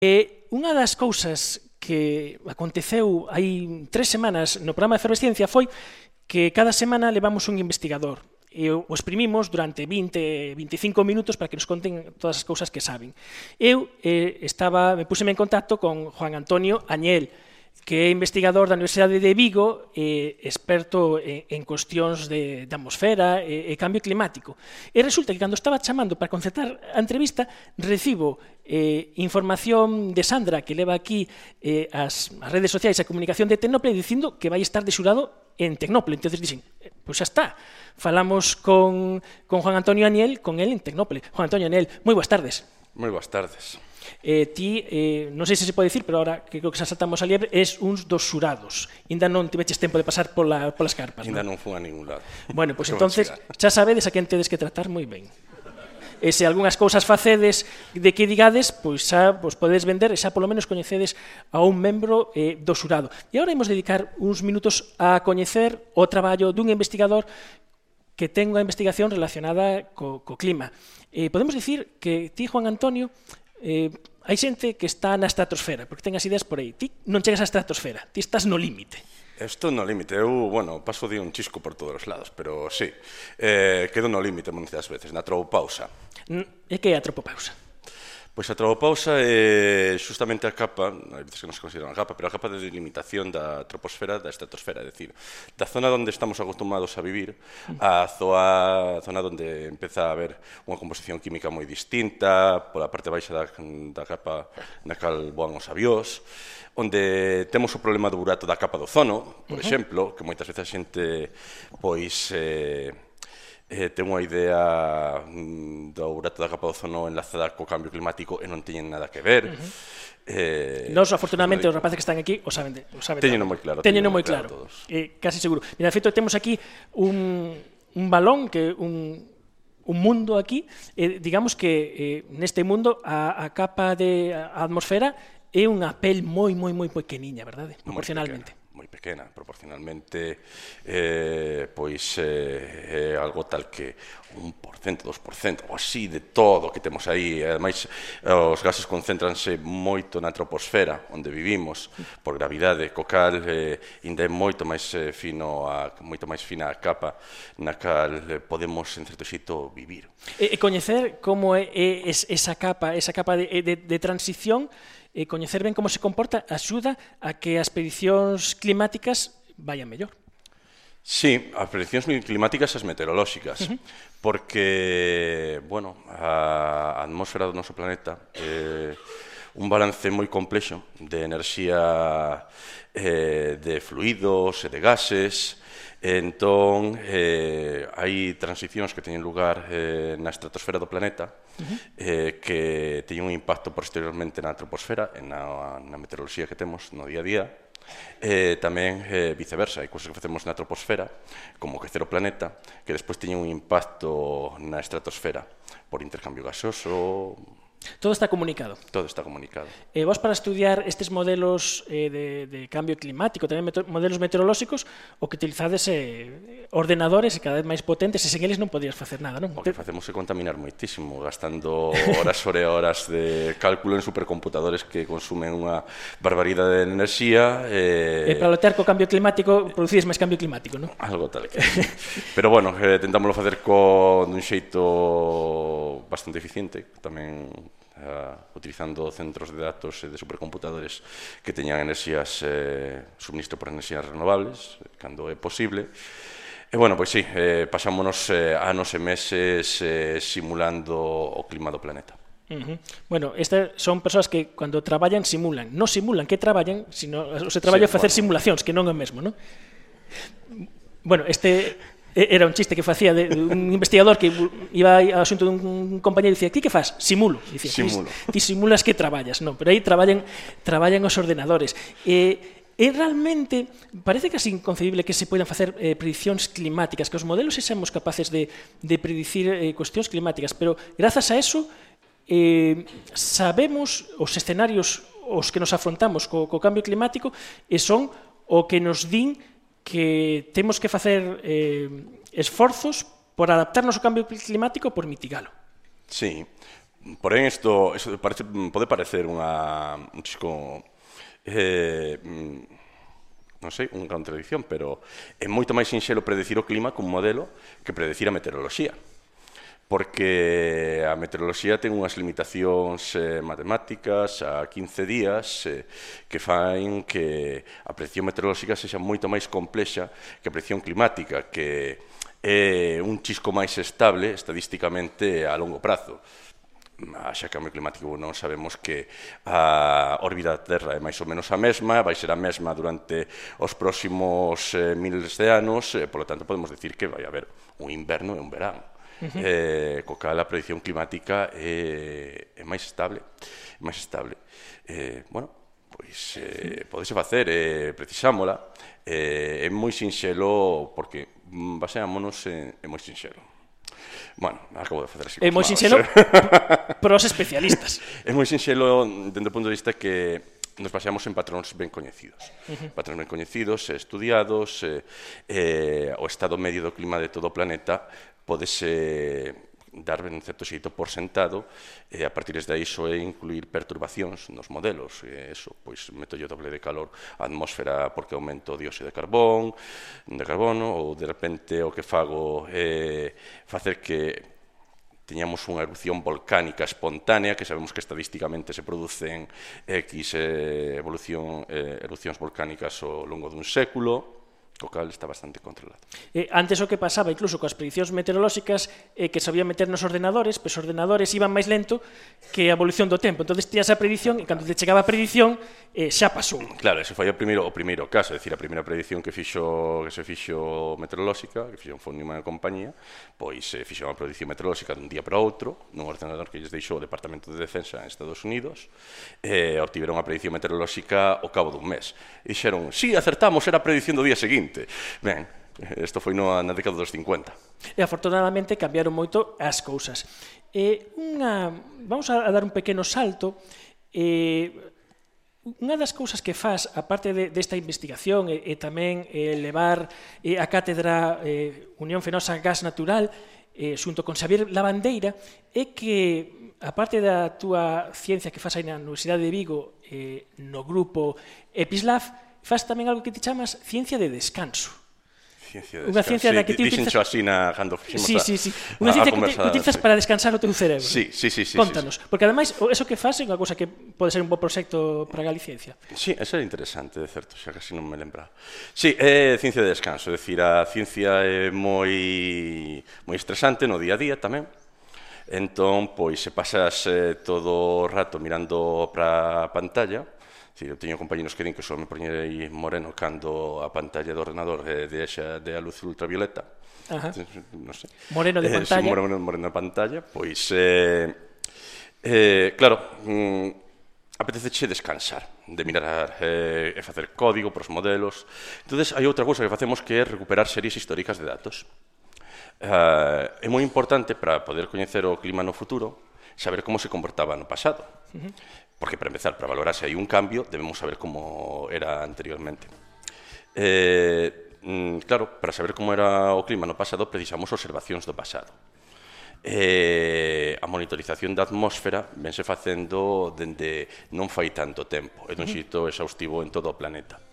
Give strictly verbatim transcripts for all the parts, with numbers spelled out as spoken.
E unha das cousas que aconteceu hai tres semanas no programa de Efervesciencia foi que cada semana levamos un investigador e o exprimimos durante vinte, vinte e cinco minutos para que nos conten todas as cousas que saben. Eu eh, estaba, me puseme en contacto con Juan Antonio Añel, que é investigador da Universidade de Vigo e experto en, en cuestións de, de atmosfera e, e cambio climático. E resulta que cando estaba chamando para concertar a entrevista, recibo eh, información de Sandra, que leva aquí eh, as, as redes sociais e a comunicación de Tecnople, dicindo que vai estar de xurado en Tecnople. Entón dixen, pois xa está, falamos con, con Juan Antonio Añel, con él en Tecnople. Juan Antonio Añel, moi boas tardes. Moi boas tardes. Eh, ti, eh, non sei se se pode dicir, pero ahora que creo que xa saltamos a liebre, es uns dos xurados. Ainda non tiveches tempo de pasar pola, polas carpas, Ainda non? non fui a ningún lado. Bueno, pois pues entonces xa sabedes a quen tedes que tratar moi ben. E se algunhas cousas facedes de que digades, pois xa vos podedes vender e xa polo menos coñecedes a un membro eh, do xurado. E agora imos dedicar uns minutos a coñecer o traballo dun investigador que ten unha investigación relacionada co, co clima. Eh, podemos dicir que ti, Juan Antonio, eh, hai xente que está na estratosfera, porque ten as ideas por aí. Ti non chegas á estratosfera, ti estás no límite. Estou no límite, eu, bueno, paso de un chisco por todos os lados, pero sí, eh, quedo no límite moitas veces, na tropopausa. E que é a tropopausa? Pois a tropopausa é xustamente a capa, hai veces que non se considera unha capa, pero a capa de delimitación da troposfera da estratosfera, é dicir, da zona onde estamos acostumados a vivir, a zona, a zona onde empeza a haber unha composición química moi distinta, pola parte baixa da, da capa na cal voan os avións, onde temos o problema do burato da capa do ozono, por uh -huh. exemplo, que moitas veces a xente pois eh, eh, ten unha idea mm, do burato da capa do ozono enlazada co cambio climático e non teñen nada que ver. Uh -huh. eh, Nos, afortunadamente, os rapaces que están aquí o saben, de, o saben teñeno moi claro. Teñeno moi claro, claro. Eh, casi seguro. Mira, de feito, temos aquí un, un balón, que un... un mundo aquí, eh, digamos que eh, neste mundo a, a capa de a atmosfera é unha pel moi, moi, moi pequeniña, verdade? Proporcionalmente. Moi pequena, proporcionalmente, eh, pois eh, é algo tal que un por cento, dos por cento, ou así, de todo o que temos aí. Ademais, os gases concéntranse moito na troposfera, onde vivimos, por gravidade, co cal eh, ainda é moito máis eh, fino, a, moito máis fina a capa na cal eh, podemos, en certo xeito, vivir. E, e coñecer como é, é esa capa, esa capa de, de, de transición, e coñecer ben como se comporta axuda a que as predicións climáticas vayan mellor. Sí, as prediccións climáticas e as meteorolóxicas, uh -huh. porque, bueno, a atmosfera do noso planeta é un balance moi complexo de enerxía, eh, de fluidos e de gases. Entón, eh, hai transicións que teñen lugar eh, na estratosfera do planeta uh-huh. eh, que teñen un impacto posteriormente na troposfera e na, na meteoroloxía que temos no día a día. Eh, tamén eh, viceversa, hai cousas que facemos na troposfera, como crecer o planeta, que despois teñen un impacto na estratosfera por intercambio gasoso. Todo está comunicado. Todo está comunicado. E vos, para estudiar estes modelos eh, de, de cambio climático, tamén meto, modelos meteorolóxicos, o que utilizades é ordenadores e cada vez máis potentes, e sen eles non podías facer nada, non? O que facemos é contaminar moitísimo, gastando horas sobre horas de cálculo en supercomputadores que consumen unha barbaridade de enerxía. E, e para lotear co cambio climático, producides máis cambio climático, non? Algo tal que. Pero, bueno, eh, tentámoslo facer con un xeito bastante eficiente, tamén Uh, utilizando centros de datos e de supercomputadores que teñan enerxías, eh, suministro por enerxías renovables, cando é posible. E, bueno, pois sí, eh, pasámonos eh, anos e meses eh, simulando o clima do planeta. Uh -huh. Bueno, estas son persoas que, cando traballan, simulan. Non simulan que traballan, sino o se traballa sí, facer bueno. simulacións, que non é o mesmo, non? Bueno, este... era un chiste que facía de, de un investigador que iba ao asunto dun compañero e dicía, ti que faz? Simulo. Dicía, Simulo. Ti simulas que traballas, non, pero aí traballan, traballan os ordenadores. E, e realmente parece casi inconcebible que se poidan facer eh, prediccións climáticas, que os modelos sexamos capaces de, de predicir eh, cuestións climáticas, pero grazas a eso eh, sabemos os escenarios os que nos afrontamos co, co cambio climático e son o que nos din que temos que facer eh, esforzos por adaptarnos ao cambio climático, por mitigalo. Sí, Porén, isto, isto parece, pode parecer unha, un chisco... Eh, non sei, unha contradicción, pero é moito máis sinxelo predecir o clima cun modelo que predecir a meteoroloxía. Porque a meteoroloxía ten unhas limitacións eh, matemáticas a quince días eh, que fan que a predicción meteorolóxica sexa moito máis complexa que a predicción climática, que é un chisco máis estable estadísticamente a longo prazo. Xa que o cambio climático non sabemos que a órbita da Terra é máis ou menos a mesma, vai ser a mesma durante os próximos eh, miles de anos, e, polo tanto, podemos decir que vai haber un inverno e un verán. Uh-huh. eh, co cal a predicción climática é, é máis estable, é máis estable. Eh, bueno, pois eh, podese facer, eh, precisámola, eh, é moi sinxelo, porque baseámonos en, é moi sinxelo. Bueno, acabo de facer así. É moi sinxelo para os especialistas. É moi sinxelo dende o punto de vista que nos baseamos en patróns ben coñecidos. Uh-huh. Patróns ben coñecidos, estudiados, eh, eh, o estado medio do clima de todo o planeta podese dar ben un certo xeito por sentado, e a partir de aí só é incluir perturbacións nos modelos, e eso, pois, meto yo doble de calor a atmósfera porque aumento o dióxido de carbón, de carbono, ou de repente o que fago é facer que teñamos unha erupción volcánica espontánea, que sabemos que estadísticamente se producen X eh, evolución, eh, erupcións volcánicas ao longo dun século, o cal está bastante controlado. Eh, antes o que pasaba, incluso coas prediccións meteorolóxicas, eh, que sabían meter nos ordenadores, pois os ordenadores iban máis lento que a evolución do tempo. Entón, tías a predición, e cando te chegaba a predición, eh, xa pasou. Claro, ese foi o primeiro, o primeiro caso, é dicir, a primeira predición que fixo que se fixo meteorolóxica, que fixo foi unha compañía, pois eh, fixo unha predición meteorolóxica dun día para outro, nun ordenador que lles deixou o Departamento de Defensa en Estados Unidos, e eh, obtiveron a predición meteorolóxica ao cabo dun mes. E dixeron, sí, acertamos, era a predición do día seguinte. Ben, isto foi no, na década dos cincuenta. E afortunadamente cambiaron moito as cousas. E unha, vamos a dar un pequeno salto. E unha das cousas que faz, aparte de, desta investigación e, e tamén eh, levar eh, a cátedra eh, Unión Fenosa Gas Natural eh, xunto con Xavier Lavandeira, é que, aparte da túa ciencia que faz aí na Universidade de Vigo, eh, no grupo EPISLAF, faz tamén algo que te chamas ciencia de descanso. Ciencia de Unha descanso. ciencia sí, na que ti utilizas... utilizas... así na cando fixemos sí, a, sí, sí. Unha ciencia que, te, que utilizas para descansar o teu cerebro. Sí, sí, sí, sí. Contanos, sí, sí. porque ademais, eso que faz é unha cousa que pode ser un bo proxecto para a Galiciencia. Sí, eso é interesante, de certo, xa casi non me lembraba. Sí, é ciencia de descanso, é dicir, a ciencia é moi moi estresante no día a día tamén. Entón, pois, se pasas eh, todo o rato mirando para a pantalla. Sí, eu teño compañeros que din que só me poñei moreno cando a pantalla do ordenador eh, deixa de a luz ultravioleta. Ajá. Non sei. Moreno de eh, pantalla. Sí, moreno, moreno de pantalla. Pois, eh, eh, claro, mm, apeteceche descansar, de mirar eh, e facer código para os modelos. Entonces, hai outra cousa que facemos que é recuperar series históricas de datos. Uh, é moi importante para poder coñecer o clima no futuro saber como se comportaba no pasado. Uh-huh. Porque, para empezar, para valorar se hai un cambio, debemos saber como era anteriormente. Eh, mm, claro, para saber como era o clima no pasado, precisamos observacións do pasado. Eh, a monitorización da atmósfera vense facendo dende non fai tanto tempo, é dun xeito exhaustivo en todo o planeta.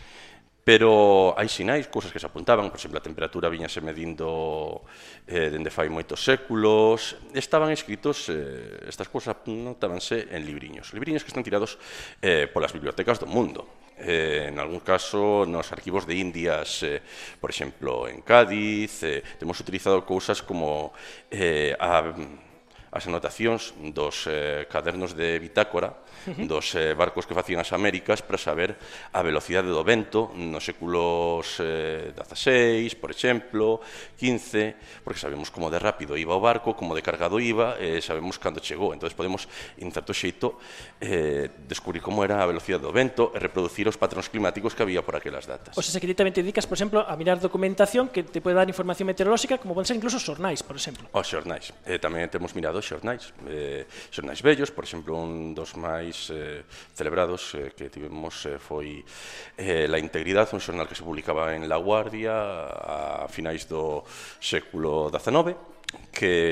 Pero hai sinais, cousas que se apuntaban, por exemplo, a temperatura viñase medindo eh, dende fai moitos séculos, estaban escritos, eh, estas cousas notábanse en libriños, libriños que están tirados eh, polas bibliotecas do mundo. Eh, en algún caso, nos arquivos de Indias, eh, por exemplo, en Cádiz, eh, temos utilizado cousas como eh, a... as anotacións dos eh, cadernos de bitácora dos eh, barcos que facían as Américas para saber a velocidade do vento nos séculos eh, dezaseis, por exemplo, quince, porque sabemos como de rápido iba o barco, como de cargado iba, e eh, sabemos cando chegou. Entón, podemos, en certo xeito, eh, descubrir como era a velocidade do vento e reproducir os patróns climáticos que había por aquelas datas. O sea, que ti tamén te dedicas, por exemplo, a mirar documentación que te pode dar información meteorolóxica, como poden ser incluso os xornais, por exemplo. Os xornais. Eh, tamén temos mirado xornais, eh, xornais vellos, por exemplo, un dos máis eh, celebrados eh, que tivemos eh, foi eh, La Integridad, un xornal que se publicaba en La Guardia a finais do século dezenove, que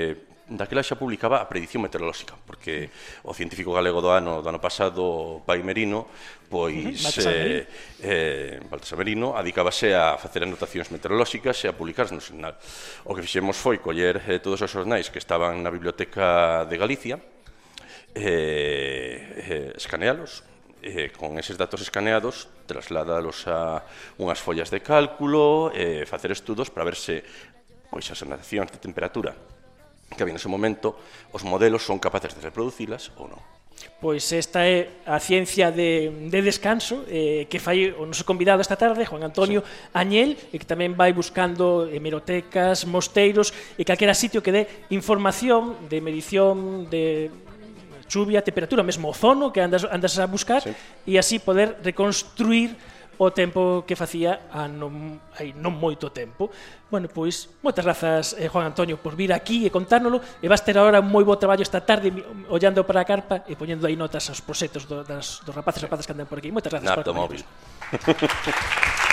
daquela xa publicaba a predición meteorolóxica, porque o científico galego do ano do ano pasado, Pai Merino, pois eh, eh, Baltasar Merino adicábase a facer anotacións meteorolóxicas e a publicarse no xornal. O que fixemos foi coller eh, todos os xornais que estaban na Biblioteca de Galicia, eh, eh, escanealos, eh, con eses datos escaneados, trasladalos a unhas follas de cálculo, eh, facer estudos para ver se pois, as anotacións de temperatura que había nese momento, os modelos son capaces de reproducilas ou non. Pois esta é a ciencia de, de descanso eh, que fai o noso convidado esta tarde, Juan Antonio sí. Añel, e que tamén vai buscando hemerotecas, mosteiros e calquera sitio que dé información de medición de chuvia, temperatura, mesmo ozono que andas, andas a buscar sí. e así poder reconstruir o tempo que facía a non, hai non moito tempo. Bueno, pois, moitas grazas, eh, Juan Antonio, por vir aquí e contárnolo, e vas ter agora un moi bo traballo esta tarde ollando para a carpa e poñendo aí notas aos proxectos do, das, dos rapaces e rapazas que andan por aquí. Moitas grazas. Napto móvil.